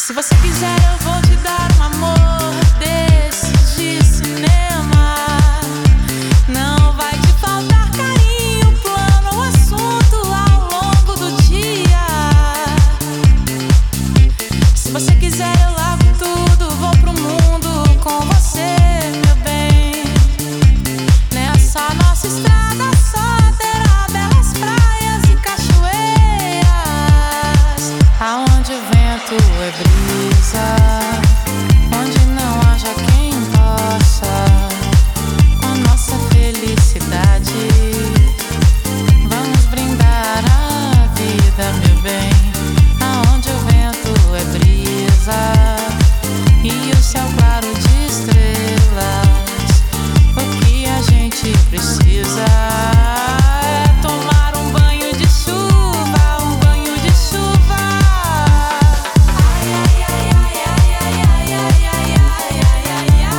Se você quiser, eu vou te dar um amor desses de cinema. Não vai te faltar carinho, plano ou assunto ao longo do dia. Se você quiser, eu largo tudo, vou pro mundo com você, meu bem. Nessa nossa estrada só terá belas praias e cachoeiras, aonde o vento é brisa, onde não haja quem possa com nossa felicidade. Vamos brindar a vida, meu bem, aonde o vento é brisa e o céu claro de estrelas. O que a gente precisa é tomar um banho de chuva, um banho de chuva. Ai, ai, ai, ai, ai, ai, ai, ai, ai, ai, ai, ai.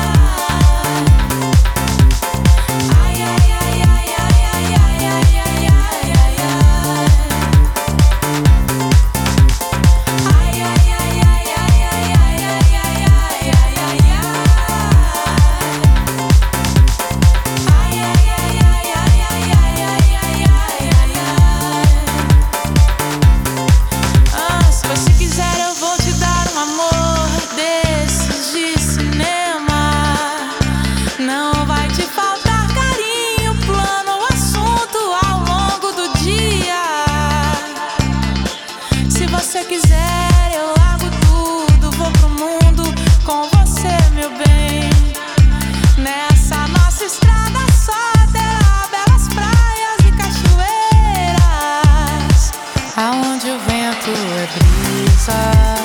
Ai, ai, ai, ai, ai, ai, ai, ai, ai, ai, ai, ai. Ai, ai, ai, ai, ai, ai, ai, ai, ai, ai, ai, ai, ai. Ai, ai, ai, ai, ai, ai, ai, ai, ai, ai, ai. Se você quiser, eu vou te dar um amor desses de cinema. Não vai te faltar carinho, plano ou assunto ao longo do dia. Se você quiser, eu largo tudo, vou pro mundo com você, meu bem. Nessa nossa estrada só terá belas praias e cachoeiras, aonde o vento é brisa